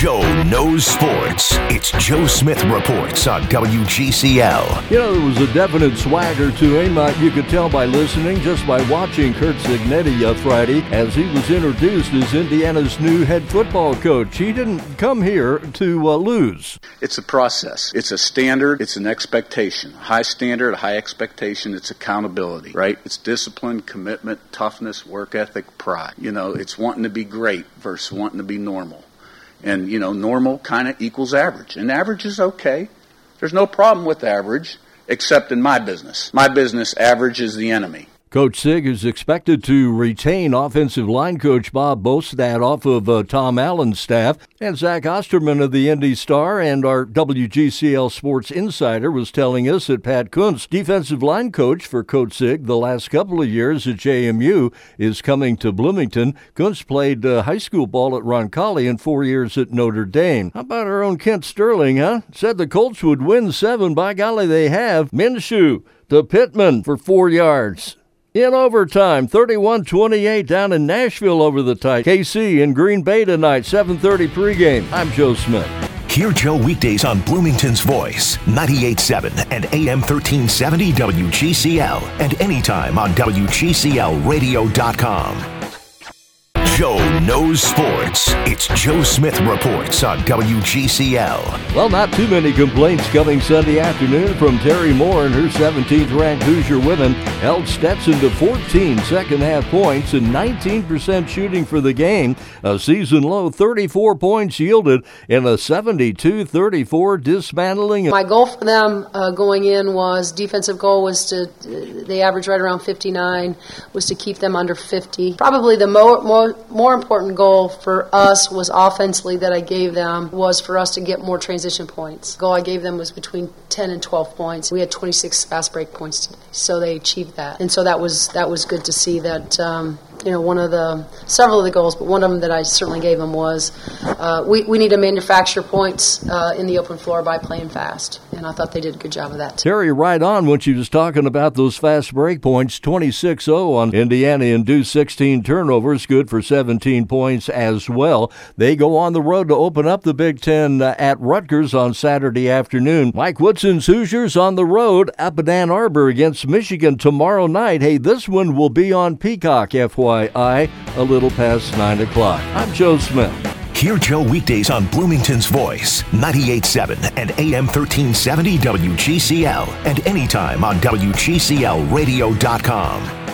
Joe knows sports. It's Joe Smith Reports on WGCL. You know, there was a definite swagger to him. You could tell by listening, just by watching Curt Cignetti Friday as he was introduced as Indiana's new head football coach. He didn't come here to lose. It's a process. It's a standard. It's an expectation. High standard, high expectation. It's accountability, right? It's discipline, commitment, toughness, work ethic, pride. You know, it's wanting to be great versus wanting to be normal. And, you know, normal kind of equals average. And average is okay. There's no problem with average, except in my business. My business, average is the enemy. Coach Sig is expected to retain offensive line coach Bob Bostad off of Tom Allen's staff. And Zach Osterman of the Indy Star and our WGCL Sports Insider was telling us that Pat Kuntz, defensive line coach for Coach Sig the last couple of years at JMU, is coming to Bloomington. Kuntz played high school ball at Roncalli and 4 years at Notre Dame. How about our own Kent Sterling, huh? Said the Colts would win 7. By golly, they have. Minshew to Pittman for 4 yards. In overtime, 31-28 down in Nashville over the Titans. KC in Green Bay tonight, 7:30 pregame. I'm Joe Smith. Hear Joe weekdays on Bloomington's Voice, 98.7 and AM 1370 WGCL, and anytime on WGCLradio.com. Joe knows sports. It's Joe Smith Reports on WGCL. Well, not too many complaints coming Sunday afternoon from Terry Moore and her 17th-ranked Hoosier women held Stetson to 14 second-half points and 19% shooting for the game. A season-low 34 points yielded in a 72-34 dismantling. My goal for them going in was, defensive goal was to, they averaged right around 59, was to keep them under 50. Probably the more important goal for us was offensively that I gave them was for us to get more transition points. The goal I gave them was between 10 and 12 points. We had 26 fast break points today, so they achieved that. And so that was good to see that, several of the goals, but one of them that I certainly gave them was we need to manufacture points in the open floor by playing fast. And I thought they did a good job of that. Terry right on when she was talking about those fast break points. 26-0 on Indiana induced 16 turnovers, good for 17 points as well. They go on the road to open up the Big Ten at Rutgers on Saturday afternoon. Mike Woodson's Hoosiers on the road up at Ann Arbor against Michigan tomorrow night. Hey, this one will be on Peacock, FYI, a little past 9 o'clock. I'm Joe Smith. Hear Joe weekdays on Bloomington's Voice, 98.7 and AM 1370 WGCL, and anytime on WGCLradio.com.